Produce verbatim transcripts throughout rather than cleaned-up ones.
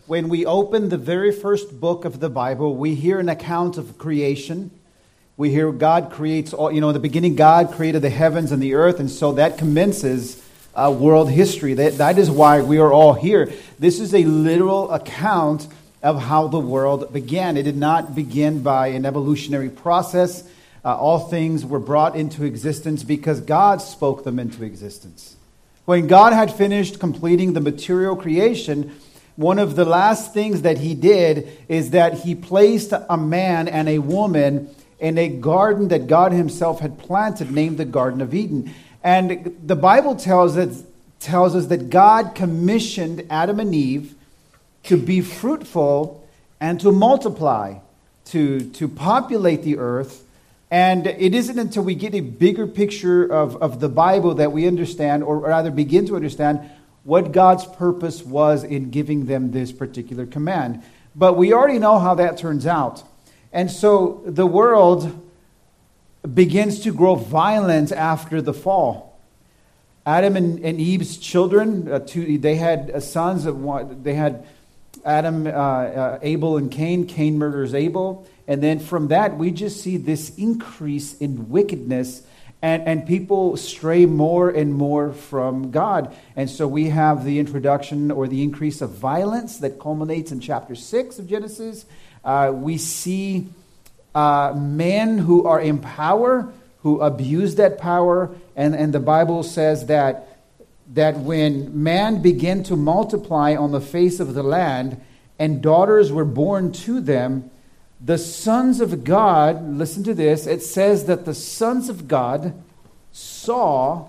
when we open the very first book of the Bible, we hear an account of creation. We hear God creates all, you know, in the beginning God created the heavens and the earth, and so that commences uh, world history. That, that is why we are all here. This is a literal account of how the world began. It did not begin by an evolutionary process. Uh, all things were brought into existence because God spoke them into existence. When God had finished completing the material creation, one of the last things that he did is that he placed a man and a woman in a garden that God himself had planted, named the Garden of Eden. And the Bible tells us, tells us that God commissioned Adam and Eve to be fruitful and to multiply, to, to populate the earth. And it isn't until we get a bigger picture of, of the Bible that we understand, or rather begin to understand, what God's purpose was in giving them this particular command. But we already know how that turns out. And so the world begins to grow violent after the fall. Adam and, and Eve's children, uh, two, they had uh, sons. Of one, they had Adam, uh, uh, Abel, and Cain. Cain murders Abel. And then from that, we just see this increase in wickedness. And, and people stray more and more from God. And so we have the introduction or the increase of violence that culminates in chapter six of Genesis. Uh, we see uh, men who are in power, who abuse that power. And, and the Bible says that, that when man began to multiply on the face of the land and daughters were born to them, the sons of God, listen to this, it says that the sons of God saw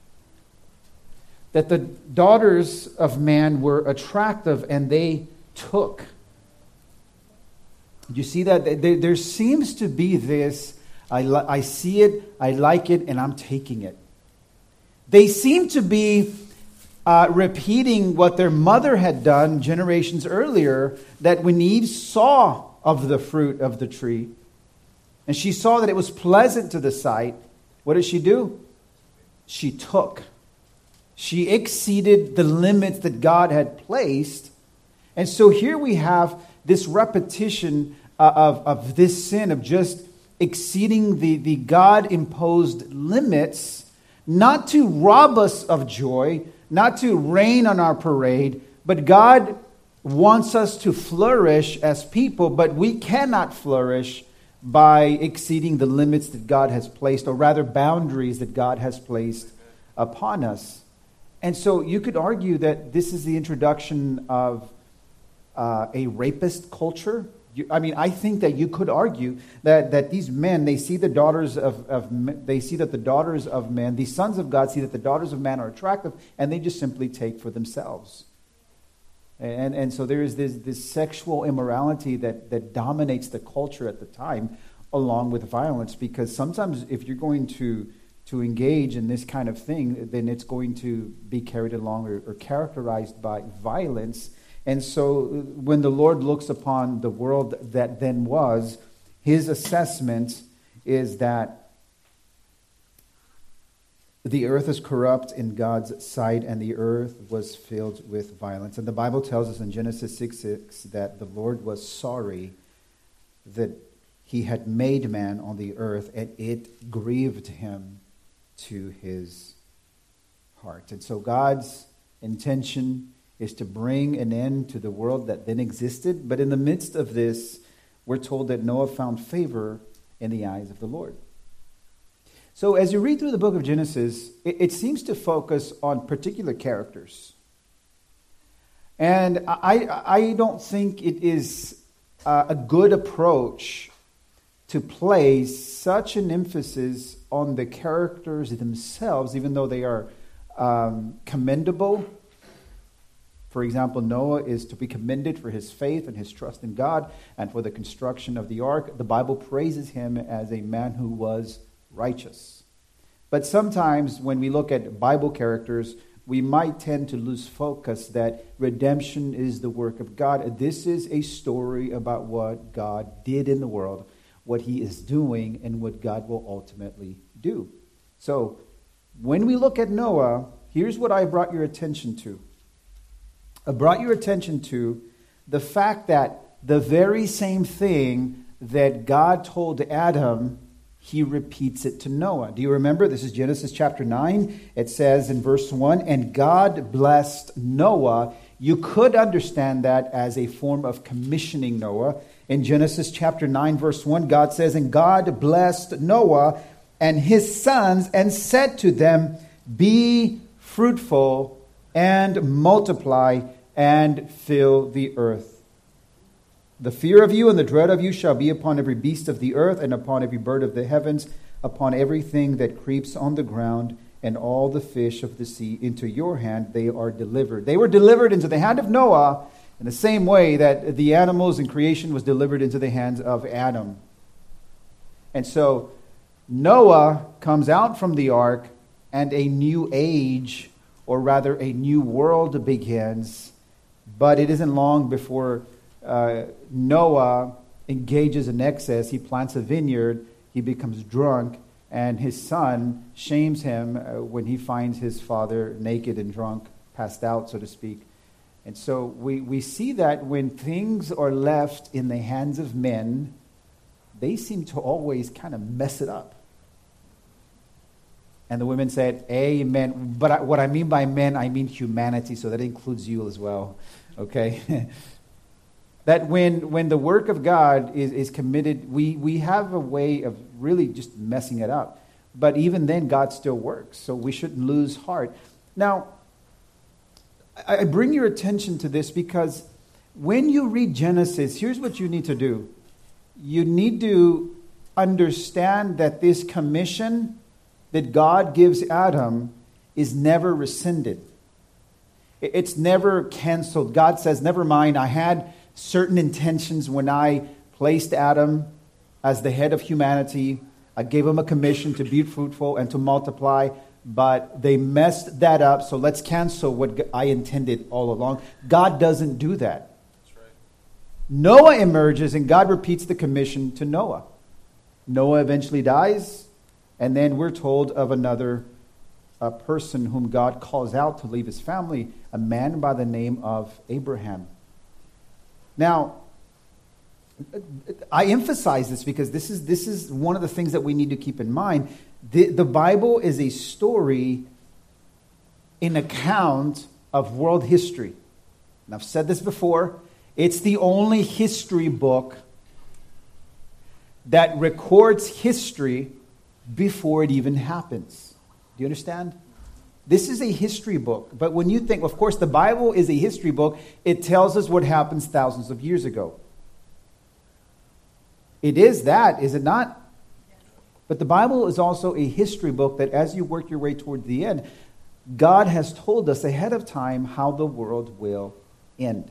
that the daughters of man were attractive and they took. You see that? There, there seems to be this, I, li- I see it, I like it, and I'm taking it. They seem to be uh, repeating what their mother had done generations earlier, that when Eve saw of the fruit of the tree, and she saw that it was pleasant to the sight, what did she do? She took. She exceeded the limits that God had placed. And so here we have this repetition uh, of, of this sin, of just exceeding the, the God-imposed limits, not to rob us of joy, not to rain on our parade, but God wants us to flourish as people, but we cannot flourish by exceeding the limits that God has placed, or rather boundaries that God has placed upon us. And so you could argue that this is the introduction of uh, a rapist culture. You, I mean, I think that you could argue that, that these men, they see the daughters of, of they see that the daughters of men, these sons of God, see that the daughters of man are attractive, and they just simply take for themselves. And and so there is this, this sexual immorality that, that dominates the culture at the time, along with violence. Because sometimes if you're going to, to engage in this kind of thing, then it's going to be carried along or, or characterized by violence. And so when the Lord looks upon the world that then was, his assessment is that the earth is corrupt in God's sight, and the earth was filled with violence. And the Bible tells us in Genesis six six that the Lord was sorry that he had made man on the earth, and it grieved him to his heart. And so God's intention is to bring an end to the world that then existed. But in the midst of this, we're told that Noah found favor in the eyes of the Lord. So as you read through the book of Genesis, it, it seems to focus on particular characters. And I, I don't think it is uh, a good approach to place such an emphasis on the characters themselves, even though they are um, commendable. For example, Noah is to be commended for his faith and his trust in God and for the construction of the ark. The Bible praises him as a man who was righteous. But sometimes when we look at Bible characters, we might tend to lose focus that redemption is the work of God. This is a story about what God did in the world, what he is doing, and what God will ultimately do. So when we look at Noah, here's what I brought your attention to. I brought your attention to the fact that the very same thing that God told Adam, he repeats it to Noah. Do you remember? This is Genesis chapter nine. It says in verse one, and God blessed Noah. You could understand that as a form of commissioning Noah. In Genesis chapter nine, verse one, God says, and God blessed Noah and his sons and said to them, be fruitful and multiply and fill the earth. The fear of you and the dread of you shall be upon every beast of the earth and upon every bird of the heavens, upon everything that creeps on the ground and all the fish of the sea. Into your hand they are delivered. They were delivered into the hand of Noah in the same way that the animals in creation was delivered into the hands of Adam. And so Noah comes out from the ark and a new age, or rather a new world begins. But it isn't long before Uh, Noah engages in excess. He plants a vineyard. He becomes drunk. And his son shames him uh, when he finds his father naked and drunk, passed out, so to speak. And so we, we see that when things are left in the hands of men, they seem to always kind of mess it up. And the women said, amen. But I, what I mean by men, I mean humanity. So that includes you as well. Okay? That when, when the work of God is, is committed, we, we have a way of really just messing it up. But even then, God still works. So we shouldn't lose heart. Now, I, I bring your attention to this because when you read Genesis, here's what you need to do. You need to understand that this commission that God gives Adam is never rescinded. It's never canceled. God says, never mind, I had certain intentions when I placed Adam as the head of humanity. I gave him a commission to be fruitful and to multiply, but they messed that up, so let's cancel what I intended all along. God doesn't do that. That's right. Noah emerges, and God repeats the commission to Noah. Noah eventually dies, and then we're told of another a person whom God calls out to leave his family, a man by the name of Abraham. Now, I emphasize this because this is this is one of the things that we need to keep in mind. The, the Bible is a story, an account of world history. And I've said this before. It's the only history book that records history before it even happens. Do you understand? This is a history book. But when you think, of course, the Bible is a history book. It tells us what happens thousands of years ago. It is that, is it not? But the Bible is also a history book that as you work your way toward the end, God has told us ahead of time how the world will end.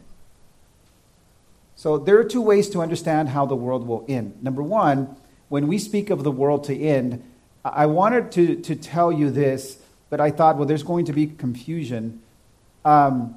So there are two ways to understand how the world will end. Number one, when we speak of the world to end, I wanted to, to tell you this, but I thought, well, there's going to be confusion. Um,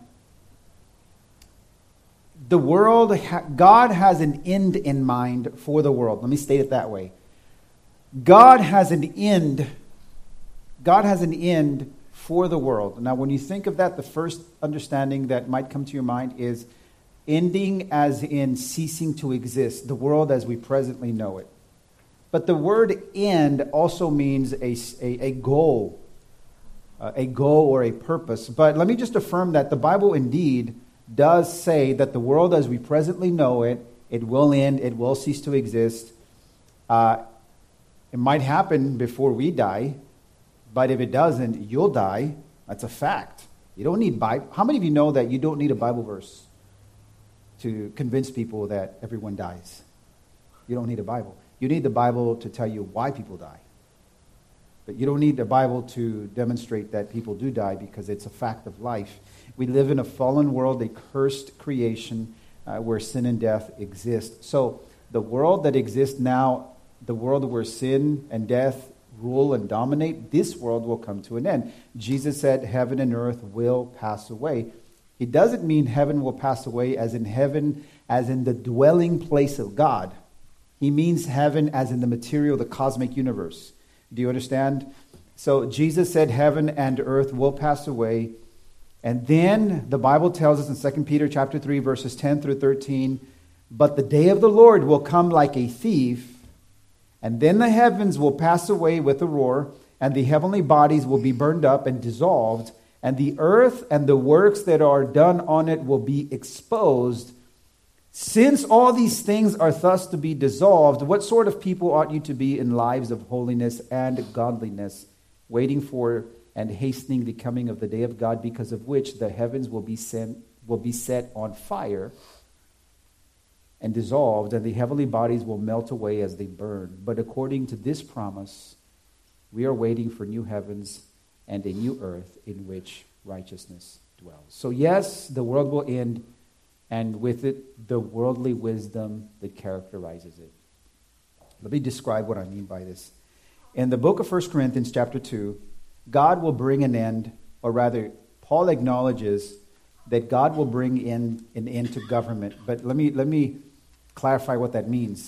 the world, God has an end in mind for the world. Let me state it that way. God has an end. God has an end for the world. Now, when you think of that, the first understanding that might come to your mind is ending as in ceasing to exist, the world as we presently know it. But the word end also means a, a, a goal, uh, a goal or a purpose. But let me just affirm that the Bible indeed does say that the world as we presently know it, it will end, it will cease to exist. Uh, it might happen before we die, but if it doesn't, you'll die. That's a fact. You don't need Bible. How many of you know that you don't need a Bible verse to convince people that everyone dies? You don't need a Bible. You need the Bible to tell you why people die. But you don't need the Bible to demonstrate that people do die because it's a fact of life. We live in a fallen world, a cursed creation uh, where sin and death exist. So the world that exists now, the world where sin and death rule and dominate, this world will come to an end. Jesus said heaven and earth will pass away. It doesn't mean heaven will pass away as in heaven, as in the dwelling place of God. He means heaven as in the material, the cosmic universe. Do you understand? So Jesus said heaven and earth will pass away. And then the Bible tells us in Second Peter chapter three, verses ten through thirteen, but the day of the Lord will come like a thief, and then the heavens will pass away with a roar, and the heavenly bodies will be burned up and dissolved, and the earth and the works that are done on it will be exposed. Since all these things are thus to be dissolved, what sort of people ought you to be in lives of holiness and godliness, waiting for and hastening the coming of the day of God, because of which the heavens will be sent, will be set on fire and dissolved, and the heavenly bodies will melt away as they burn. But according to this promise, we are waiting for new heavens and a new earth in which righteousness dwells. So yes, the world will end, and with it, the worldly wisdom that characterizes it. Let me describe what I mean by this. In the book of First Corinthians chapter two, God will bring an end, or rather, Paul acknowledges that God will bring in an end to government. But let me let me clarify what that means.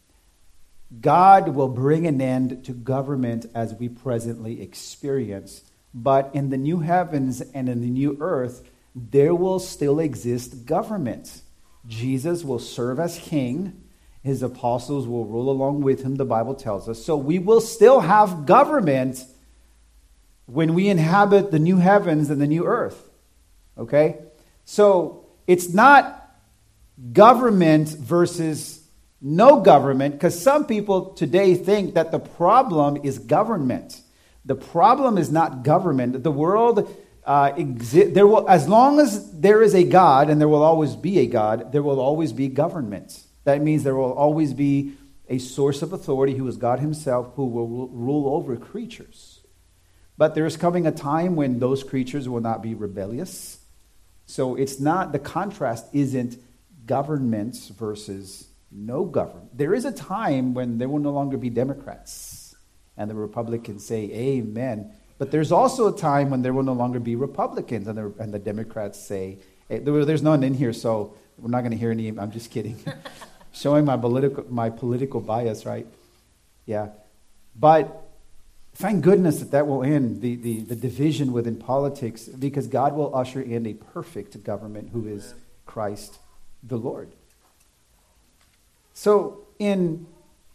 God will bring an end to government as we presently experience. But in the new heavens and in the new earth, there will still exist government. Jesus will serve as king. His apostles will rule along with him, the Bible tells us. So we will still have government when we inhabit the new heavens and the new earth. Okay? So it's not government versus no government, because some people today think that the problem is government. The problem is not government. The world uh, exi- there will, as long as there is a God, and there will always be a God, there will always be government. That means there will always be a source of authority who is God himself, who will rule over creatures. But there is coming a time when those creatures will not be rebellious. So it's not, the contrast isn't governments versus no government. There is a time when there will no longer be Democrats, and the Republicans say amen. But there's also a time when there will no longer be Republicans, and the, and the Democrats say, hey, there, there's none in here, so we're not going to hear any. I'm just kidding. Showing my political my political bias, right? Yeah. But thank goodness that that will end, the, the, the division within politics, because God will usher in a perfect government who is Christ the Lord. So in,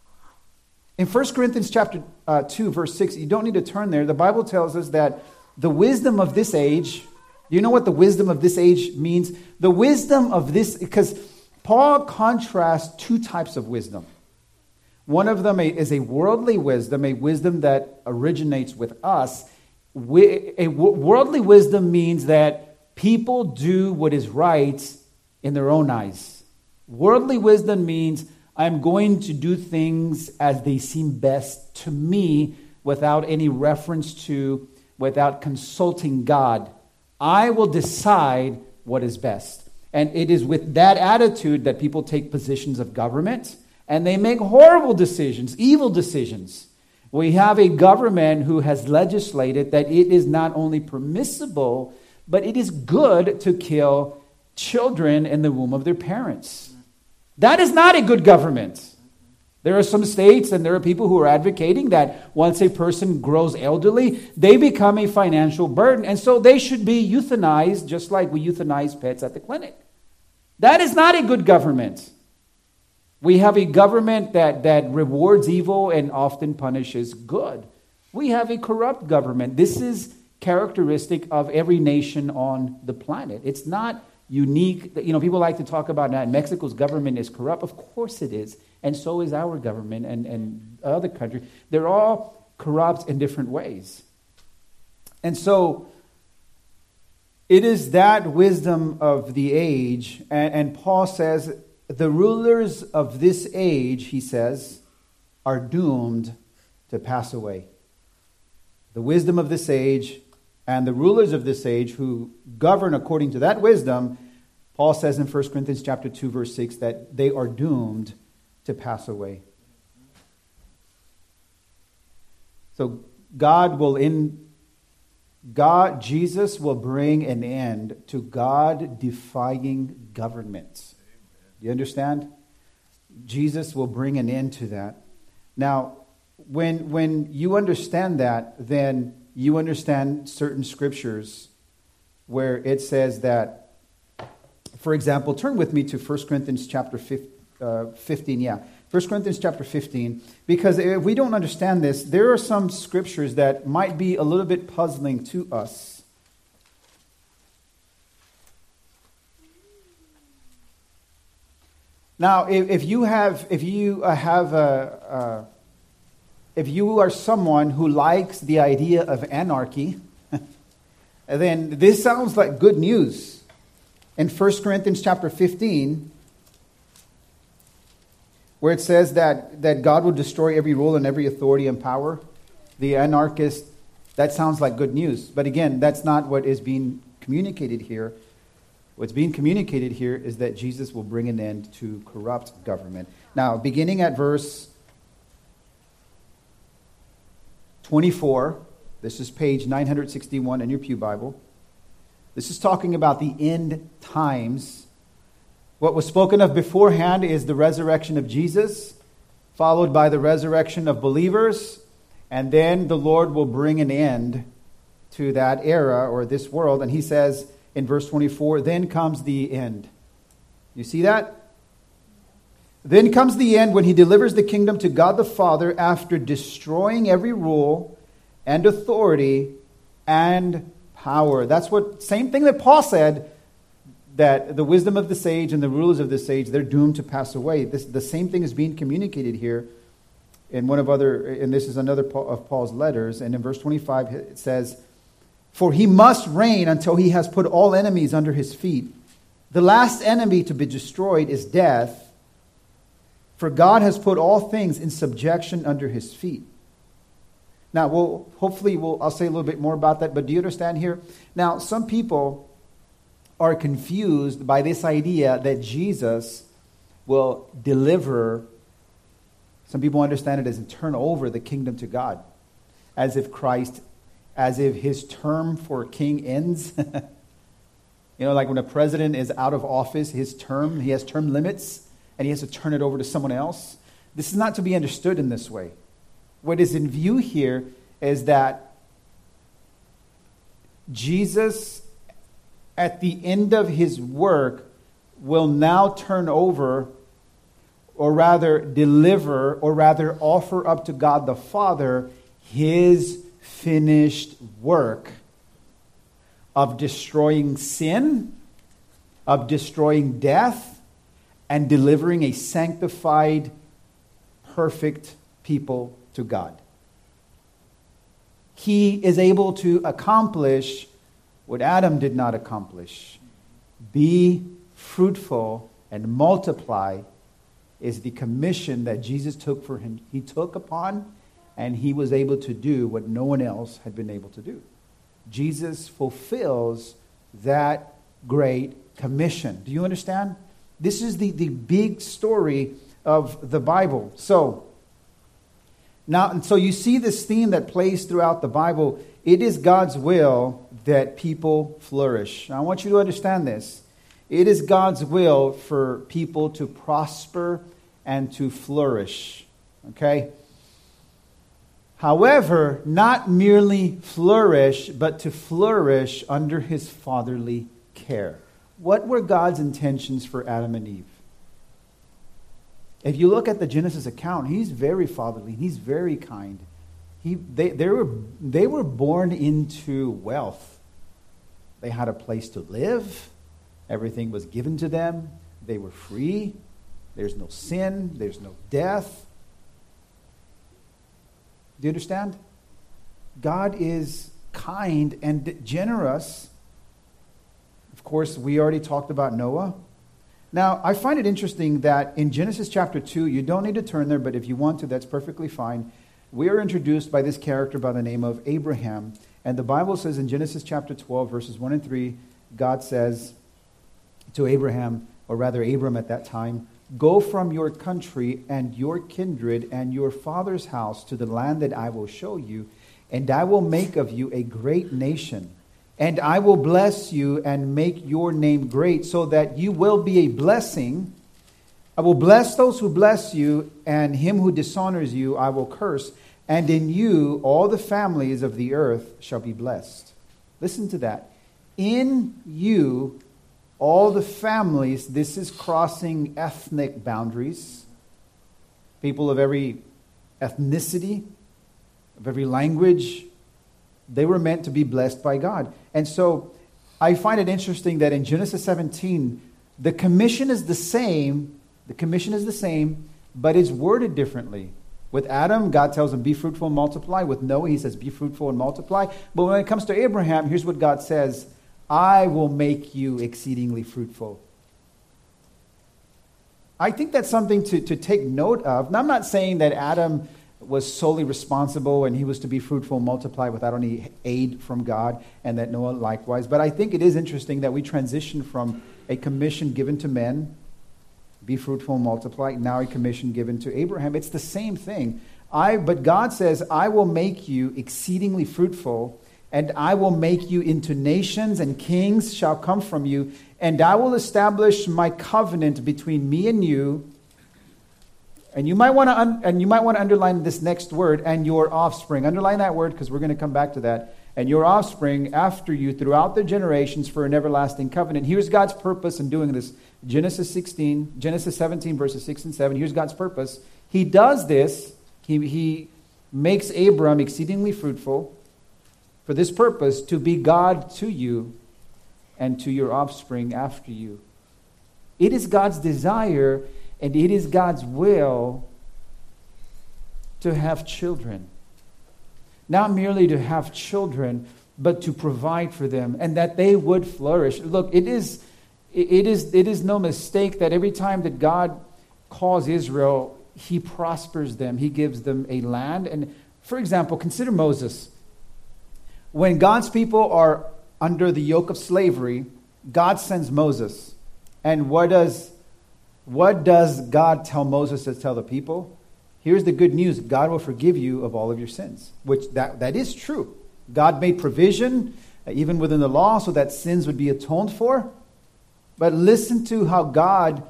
in First Corinthians chapter uh, two, verse six, you don't need to turn there. The Bible tells us that the wisdom of this age, do you know what the wisdom of this age means? The wisdom of this, because Paul contrasts two types of wisdom. One of them is a worldly wisdom, a wisdom that originates with us. A worldly wisdom means that people do what is right in their own eyes. Worldly wisdom means I'm going to do things as they seem best to me without any reference to, without consulting God. I will decide what is best. And it is with that attitude that people take positions of government, and they make horrible decisions, evil decisions. We have a government who has legislated that it is not only permissible, but it is good to kill children in the womb of their parents. That is not a good government. There are some states and there are people who are advocating that once a person grows elderly, they become a financial burden, and so they should be euthanized just like we euthanize pets at the clinic. That is not a good government. We have a government that, that rewards evil and often punishes good. We have a corrupt government. This is characteristic of every nation on the planet. It's not unique. You know, people like to talk about that Mexico's government is corrupt. Of course it is. And so is our government and, and other countries. They're all corrupt in different ways. And so it is that wisdom of the age. And, and Paul says, the rulers of this age, he says, are doomed to pass away. The wisdom of this age and the rulers of this age who govern according to that wisdom, Paul says in First Corinthians chapter two, verse six, that they are doomed to pass away. So God will in God, Jesus will bring an end to God-defying governments. Do you understand? Jesus will bring an end to that. Now, when when you understand that, then you understand certain scriptures where it says that, for example, turn with me to First Corinthians chapter fifteen. Yeah, First Corinthians chapter fifteen. Because if we don't understand this, there are some scriptures that might be a little bit puzzling to us. Now, if, if you have, if you have a, a, if you are someone who likes the idea of anarchy, then this sounds like good news. In First Corinthians chapter fifteen, where it says that, that God will destroy every rule and every authority and power, the anarchist, that sounds like good news. But again, that's not what is being communicated here. What's being communicated here is that Jesus will bring an end to corrupt government. Now, beginning at verse twenty-four, this is page nine sixty-one in your Pew Bible. This is talking about the end times. What was spoken of beforehand is the resurrection of Jesus, followed by the resurrection of believers, and then the Lord will bring an end to that era or this world. And he says in verse twenty-four, then comes the end. You see that? Then comes the end when he delivers the kingdom to God the Father after destroying every rule and authority and power. That's what, same thing that Paul said, that the wisdom of this age and the rulers of this age, they're doomed to pass away. This, the same thing is being communicated here in one of other, and this is another of Paul's letters. And in verse twenty-five, it says, for he must reign until he has put all enemies under his feet. The last enemy to be destroyed is death, for God has put all things in subjection under his feet. Now, we'll, hopefully we'll, I'll say a little bit more about that, but do you understand here? Now, some people are confused by this idea that Jesus will deliver. Some people understand it as turn over the kingdom to God, as if Christ, as if his term for king ends. You know, like when a president is out of office, his term, he has term limits, and he has to turn it over to someone else. This is not to be understood in this way. What is in view here is that Jesus, at the end of his work, will now turn over, or rather deliver, or rather offer up to God the Father his finished work of destroying sin, of destroying death, and delivering a sanctified, perfect people to God. He is able to accomplish what Adam did not accomplish. Be fruitful and multiply is the commission that Jesus took for him. He took upon, and he was able to do what no one else had been able to do. Jesus fulfills that great commission. Do you understand? This is the, the big story of the Bible. So, now, and so you see this theme that plays throughout the Bible. It is God's will that people flourish. Now, I want you to understand this. It is God's will for people to prosper and to flourish. Okay? However, not merely flourish, but to flourish under his fatherly care. What were God's intentions for Adam and Eve? If you look at the Genesis account, he's very fatherly. He's very kind. He, they, they, were, they were born into wealth. They had a place to live. Everything was given to them. They were free. There's no sin. There's no death. Do you understand? God is kind and generous. Of course, we already talked about Noah. Now, I find it interesting that in Genesis chapter two, you don't need to turn there, but if you want to, that's perfectly fine. We are introduced by this character by the name of Abraham. And the Bible says in Genesis chapter twelve, verses one and three, God says to Abraham, or rather Abram at that time, go from your country and your kindred and your father's house to the land that I will show you, and I will make of you a great nation. And I will bless you and make your name great so that you will be a blessing. I will bless those who bless you, and him who dishonors you I will curse. And in you all the families of the earth shall be blessed. Listen to that. in you, all the families, this is crossing ethnic boundaries. People of every ethnicity, of every language, they were meant to be blessed by God. And so I find it interesting that in Genesis seventeen, the commission is the same, the commission is the same, but it's worded differently. With Adam, God tells him, be fruitful and multiply. With Noah, he says, be fruitful and multiply. But when it comes to Abraham, here's what God says, I will make you exceedingly fruitful. I think that's something to, to take note of. Now, I'm not saying that Adam was solely responsible and he was to be fruitful and multiply without any aid from God, and that Noah likewise. But I think it is interesting that we transition from a commission given to men, be fruitful and multiply, now a commission given to Abraham. It's the same thing. I, but God says, I will make you exceedingly fruitful, and I will make you into nations, and kings shall come from you, and I will establish my covenant between me and you. And you might want to un- and you might want to underline this next word, and your offspring. Underline that word because we're going to come back to that. And your offspring after you throughout the generations for an everlasting covenant. Here's God's purpose in doing this. Genesis sixteen, Genesis seventeen, verses six and seven. Here's God's purpose. He does this. He, he makes Abram exceedingly fruitful for this purpose, to be God to you and to your offspring after you. It is God's desire and it is God's will to have children. Not merely to have children, but to provide for them and that they would flourish. Look, it is, it is, it is no mistake that every time that God calls Israel, he prospers them. He gives them a land. And for example, consider Moses. When God's people are under the yoke of slavery, God sends Moses. And what does, what does God tell Moses to tell the people? Here's the good news. God will forgive you of all of your sins, which that, that is true. God made provision, uh, even within the law, so that sins would be atoned for. But listen to how God,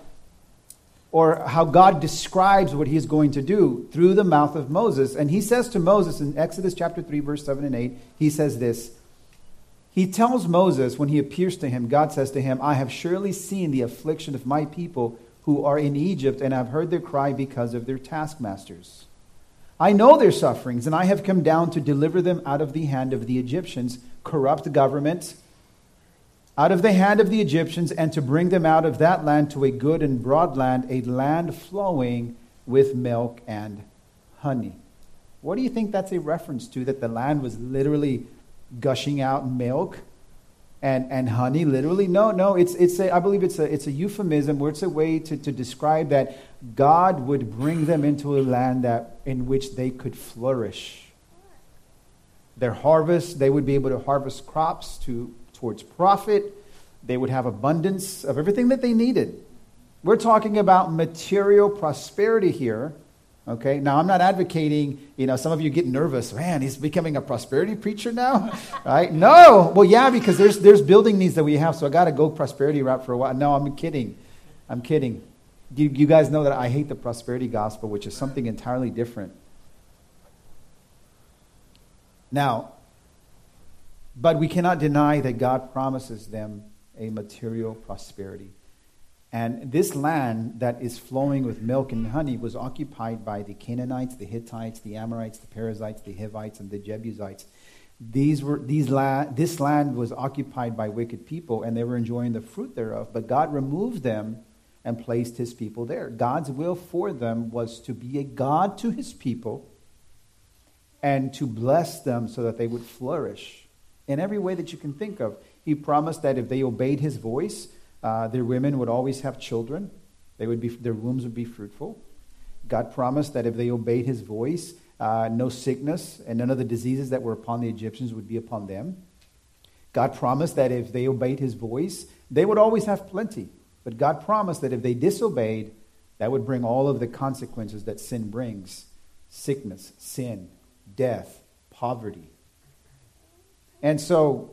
or how God describes what he is going to do through the mouth of Moses. And he says to Moses in Exodus chapter three, verse seven and eight, he says this. He tells Moses when he appears to him, God says to him, I have surely seen the affliction of my people who are in Egypt, and I've heard their cry because of their taskmasters. I know their sufferings, and I have come down to deliver them out of the hand of the Egyptians, corrupt government, out of the hand of the Egyptians, and to bring them out of that land to a good and broad land, a land flowing with milk and honey. What do you think that's a reference to? That the land was literally gushing out milk and, and honey, literally? No, no, it's it's a, I believe it's a it's a euphemism where it's a way to, to describe that God would bring them into a land that in which they could flourish. Their harvest, they would be able to harvest crops to towards profit. They would have abundance of everything that they needed. We're talking about material prosperity here. Okay, now I'm not advocating, you know, some of you get nervous. Man, he's becoming a prosperity preacher now, right? No, well, yeah, because there's there's building needs that we have, so I got to go prosperity route for a while. No, I'm kidding. I'm kidding. You, you guys know that I hate the prosperity gospel, which is something entirely different. Now, but we cannot deny that God promises them a material prosperity. And this land that is flowing with milk and honey was occupied by the Canaanites, the Hittites, the Amorites, the Perizzites, the Hivites, and the Jebusites. These were these la- This land was occupied by wicked people, and they were enjoying the fruit thereof. But God removed them and placed his people there. God's will for them was to be a God to his people and to bless them so that they would flourish in every way that you can think of. He promised that if they obeyed his voice, Uh, their women would always have children. They would be, their wombs would be fruitful. God promised that if they obeyed his voice, uh, no sickness and none of the diseases that were upon the Egyptians would be upon them. God promised that if they obeyed his voice, they would always have plenty. But God promised that if they disobeyed, that would bring all of the consequences that sin brings. Sickness, sin, death, poverty. And so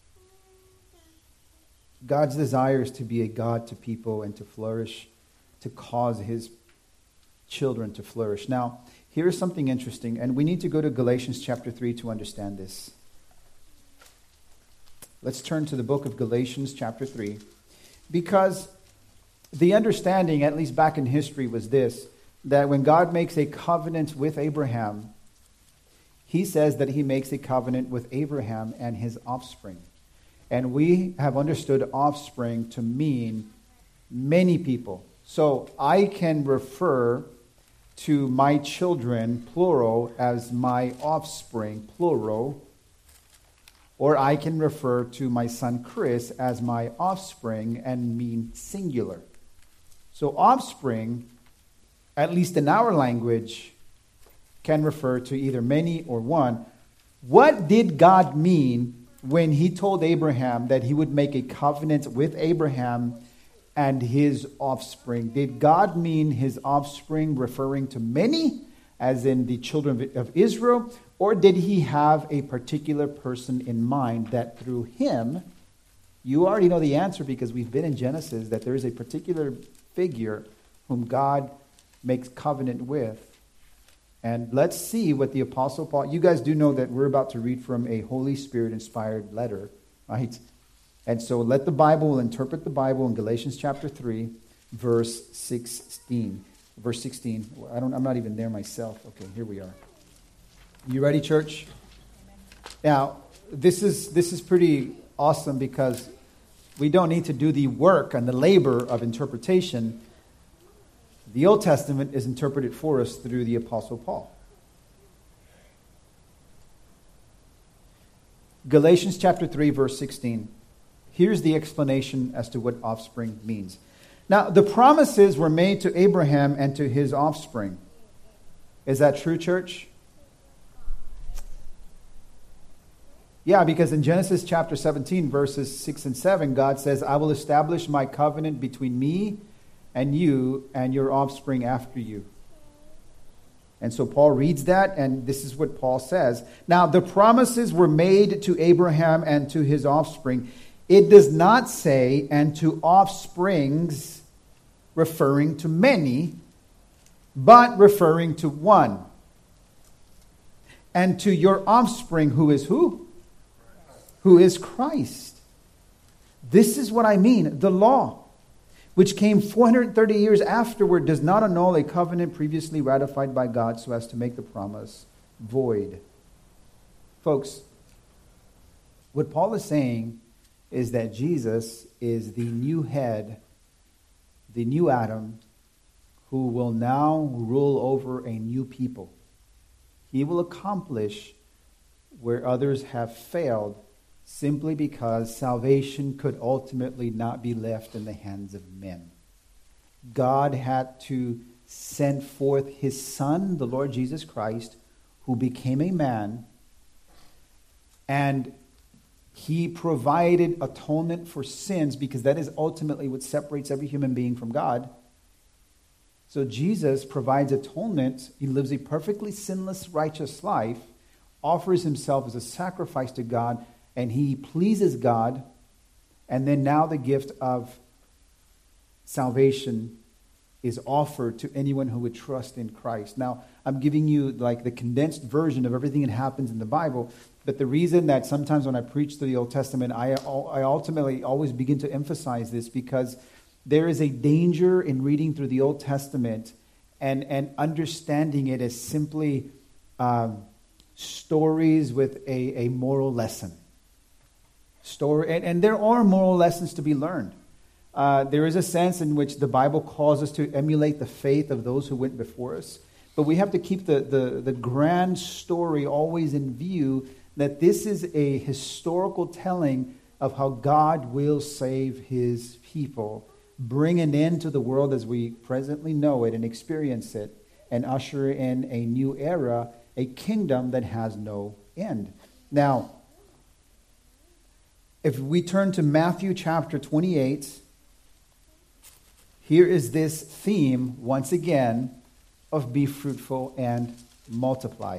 God's desire is to be a God to people and to flourish, to cause his children to flourish. Now, here's something interesting, and we need to go to Galatians chapter three to understand this. Let's turn to the book of Galatians chapter three. Because the understanding, at least back in history, was this, that when God makes a covenant with Abraham, he says that he makes a covenant with Abraham and his offspring. And we have understood offspring to mean many people. So I can refer to my children, plural, as my offspring, plural. Or I can refer to my son Chris as my offspring and mean singular. So offspring, at least in our language, can refer to either many or one. What did God mean when he told Abraham that he would make a covenant with Abraham and his offspring? Did God mean his offspring referring to many, as in the children of Israel? Or did he have a particular person in mind that through him, you already know the answer because we've been in Genesis, that there is a particular figure whom God makes covenant with. And let's see what the Apostle Paul, you guys do know that we're about to read from a Holy Spirit inspired letter, right? And so let the Bible interpret the Bible in Galatians chapter three, verse sixteen. Verse sixteen. I don't, I'm not even there myself. Okay, here we are. You ready, church? Now, this is this is pretty awesome because we don't need to do the work and the labor of interpretation. The Old Testament is interpreted for us through the Apostle Paul. Galatians chapter three, verse sixteen. Here's the explanation as to what offspring means. Now, the promises were made to Abraham and to his offspring. Is that true, church? Yeah, because in Genesis chapter seventeen, verses six and seven, God says, I will establish my covenant between me and you and your offspring after you. And so Paul reads that, and this is what Paul says. Now, the promises were made to Abraham and to his offspring. It does not say, and to offsprings, referring to many, but referring to one. And to your offspring, who is who? Who is Christ. This is what I mean. The law, which came four hundred thirty years afterward, does not annul a covenant previously ratified by God so as to make the promise void. Folks, what Paul is saying is that Jesus is the new head, the new Adam, who will now rule over a new people. He will accomplish where others have failed simply because salvation could ultimately not be left in the hands of men. God had to send forth his Son, the Lord Jesus Christ, who became a man, and he provided atonement for sins because that is ultimately what separates every human being from God. So Jesus provides atonement. He lives a perfectly sinless, righteous life, offers himself as a sacrifice to God, and he pleases God. And then now the gift of salvation is offered to anyone who would trust in Christ. Now, I'm giving you like the condensed version of everything that happens in the Bible. But the reason that sometimes when I preach through the Old Testament, I, I ultimately always begin to emphasize this because there is a danger in reading through the Old Testament and, and understanding it as simply um, stories with a, a moral lesson. Story, and, and there are moral lessons to be learned. Uh, there is a sense in which the Bible calls us to emulate the faith of those who went before us. But we have to keep the, the, the grand story always in view, that this is a historical telling of how God will save his people, bring an end to the world as we presently know it and experience it, and usher in a new era, a kingdom that has no end. Now, if we turn to Matthew chapter twenty-eight, here is this theme, once again, of be fruitful and multiply.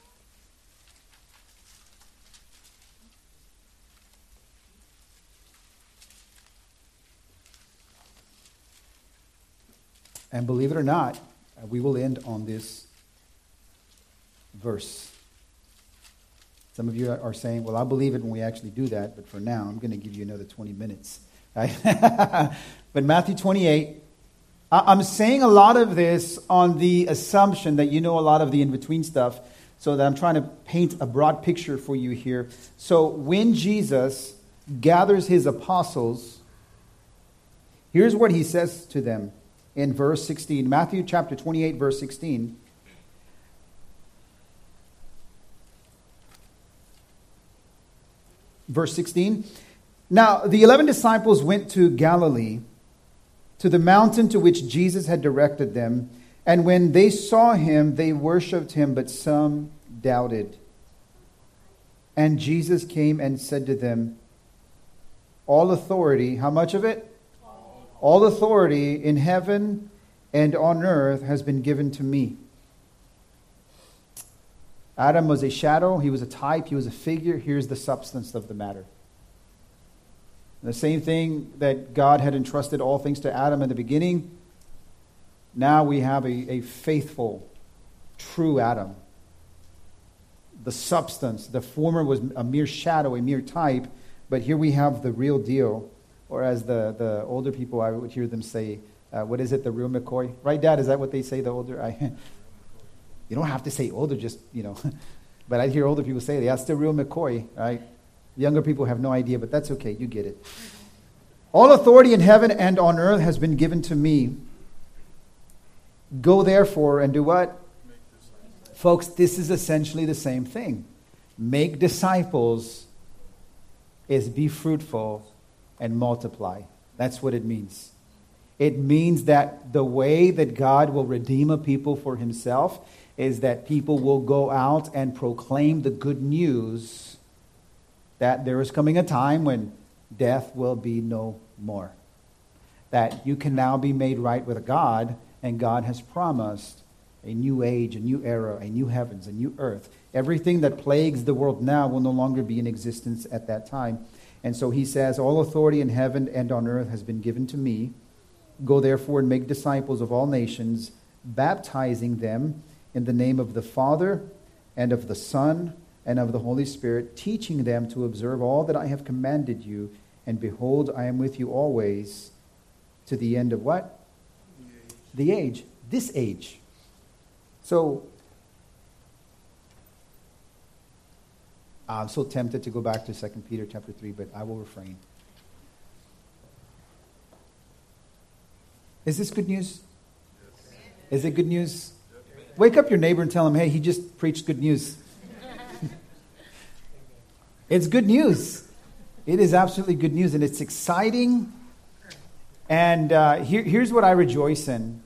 And believe it or not, we will end on this verse. It's Some of you are saying, well, I'll believe it when we actually do that, but for now, I'm going to give you another twenty minutes. Right? But Matthew twenty-eight, I'm saying a lot of this on the assumption that you know a lot of the in-between stuff, so that I'm trying to paint a broad picture for you here. So when Jesus gathers his apostles, here's what he says to them in verse sixteen. Matthew chapter twenty-eight, verse sixteen. Verse sixteen. Now, the eleven disciples went to Galilee, to the mountain to which Jesus had directed them. And when they saw him, they worshipped him, but some doubted. And Jesus came and said to them, all authority, how much of it? All, all authority in heaven and on earth has been given to me. Adam was a shadow, he was a type, he was a figure. Here's the substance of the matter. The same thing that God had entrusted all things to Adam in the beginning. Now we have a, a faithful, true Adam. The substance, the former was a mere shadow, a mere type, but here we have the real deal. Or as the, the older people, I would hear them say, uh, what is it, the real McCoy? Right, Dad? Is that what they say, the older? I, you don't have to say older, just, you know. But I hear older people say, yeah, it's the real McCoy, right? Younger people have no idea, but that's okay. You get it. All authority in heaven and on earth has been given to me. Go therefore and do what? Folks, this is essentially the same thing. Make disciples is be fruitful and multiply. That's what it means. It means that the way that God will redeem a people for himself is that people will go out and proclaim the good news that there is coming a time when death will be no more. That you can now be made right with God, and God has promised a new age, a new era, a new heavens, a new earth. Everything that plagues the world now will no longer be in existence at that time. And so he says, all authority in heaven and on earth has been given to me. Go therefore and make disciples of all nations, baptizing them in the name of the Father and of the Son and of the Holy Spirit, teaching them to observe all that I have commanded you. And behold, I am with you always to the end of what? The age. The age. This age. So, I'm so tempted to go back to Second Peter chapter three, but I will refrain. Is this good news? Yes. Is it good news? Yes. Wake up your neighbor and tell him, hey, he just preached good news. It's good news. It is absolutely good news, and it's exciting. And uh, here, here's what I rejoice in.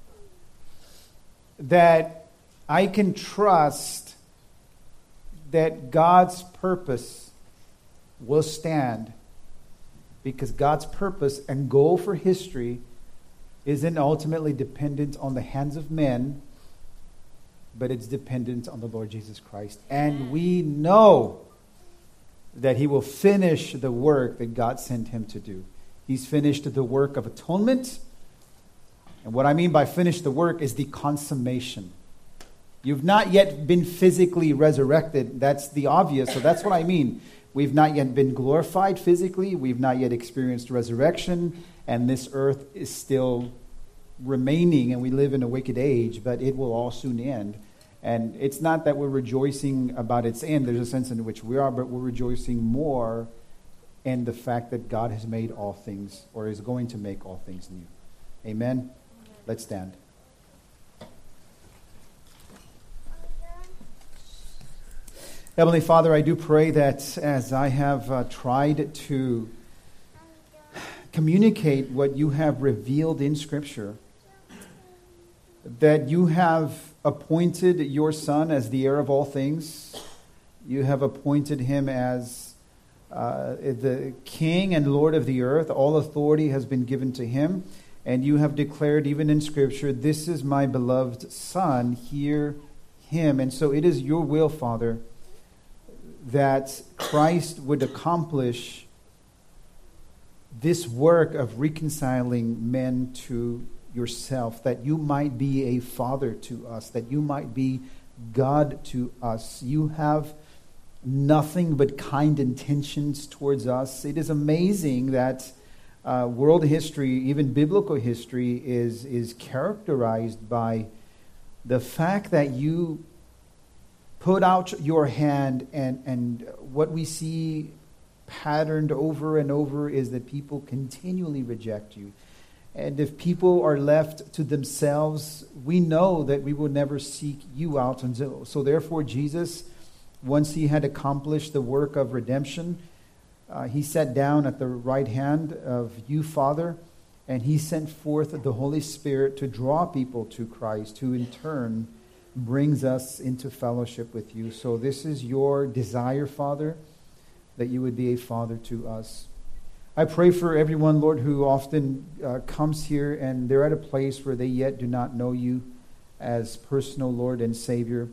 That I can trust that God's purpose will stand, because God's purpose and goal for history isn't ultimately dependent on the hands of men, but it's dependent on the Lord Jesus Christ. And we know that he will finish the work that God sent him to do. He's finished the work of atonement. And what I mean by finish the work is the consummation. You've not yet been physically resurrected. That's the obvious. So that's what I mean. We've not yet been glorified physically. We've not yet experienced resurrection. And this earth is still remaining, and we live in a wicked age, but it will all soon end. And it's not that we're rejoicing about its end. There's a sense in which we are, but we're rejoicing more in the fact that God has made all things, or is going to make all things new. Amen? Let's stand. Heavenly Father, I do pray that as I have uh, tried to communicate what you have revealed in Scripture, that you have appointed your Son as the heir of all things. You have appointed him as uh, the King and Lord of the earth. All authority has been given to him. And you have declared even in Scripture, this is my beloved Son, hear him. And so it is your will, Father, that Christ would accomplish this work of reconciling men to yourself, that you might be a father to us, that you might be God to us. You have nothing but kind intentions towards us. It is amazing that uh, world history, even biblical history, is, is characterized by the fact that you put out your hand, and, and what we see patterned over and over is that people continually reject you. And if people are left to themselves, we know that we will never seek you out. And so, so therefore, Jesus, once he had accomplished the work of redemption, uh, he sat down at the right hand of you, Father, and he sent forth the Holy Spirit to draw people to Christ, who in turn brings us into fellowship with you. So this is your desire, Father, that you would be a father to us. I pray for everyone, Lord, who often uh, comes here and they're at a place where they yet do not know you as personal Lord and Savior.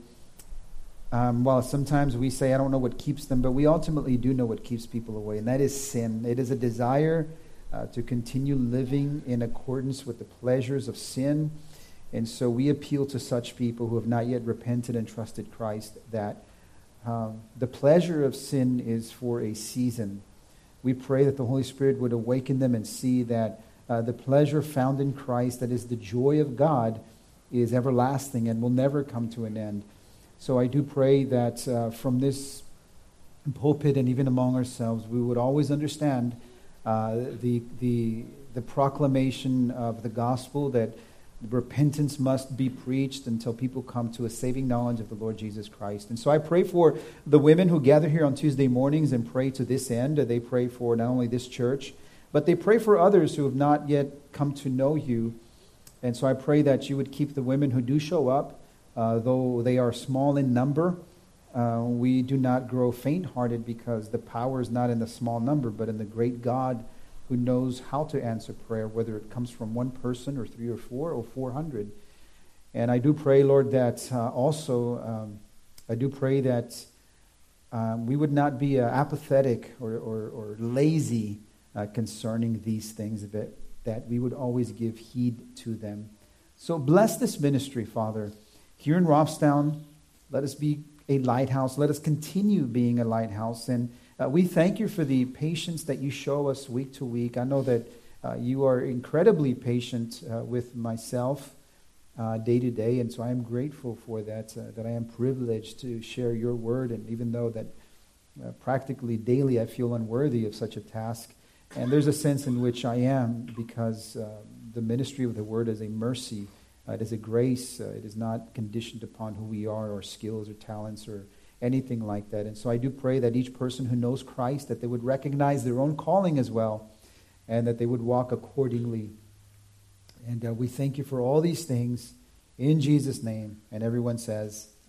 Um, while sometimes we say, I don't know what keeps them, but we ultimately do know what keeps people away, and that is sin. It is a desire uh, to continue living in accordance with the pleasures of sin. And so we appeal to such people who have not yet repented and trusted Christ that um, the pleasure of sin is for a season. We pray that the Holy Spirit would awaken them and see that uh, the pleasure found in Christ, that is the joy of God, is everlasting and will never come to an end. So I do pray that uh, from this pulpit and even among ourselves, we would always understand uh, the, the, the proclamation of the gospel, that repentance must be preached until people come to a saving knowledge of the Lord Jesus Christ. And so I pray for the women who gather here on Tuesday mornings and pray to this end. They pray for not only this church, but they pray for others who have not yet come to know you. And so I pray that you would keep the women who do show up, uh, though they are small in number. Uh, we do not grow faint-hearted, because the power is not in the small number, but in the great God who knows how to answer prayer, whether it comes from one person or three or four or four hundred. And I do pray, Lord, that uh, also, um, I do pray that um, we would not be uh, apathetic or, or, or lazy uh, concerning these things, that, that we would always give heed to them. So bless this ministry, Father. Here in Robstown, let us be a lighthouse. Let us continue being a lighthouse. And Uh, we thank you for the patience that you show us week to week. I know that uh, you are incredibly patient uh, with myself uh, day to day, and so I am grateful for that, uh, that I am privileged to share your word, and even though that uh, practically daily I feel unworthy of such a task, and there's a sense in which I am, because uh, the ministry of the word is a mercy, uh, it is a grace, uh, it is not conditioned upon who we are, or skills or talents or anything like that. And so I do pray that each person who knows Christ, that they would recognize their own calling as well, and that they would walk accordingly. And uh, we thank you for all these things in Jesus' name. And everyone says,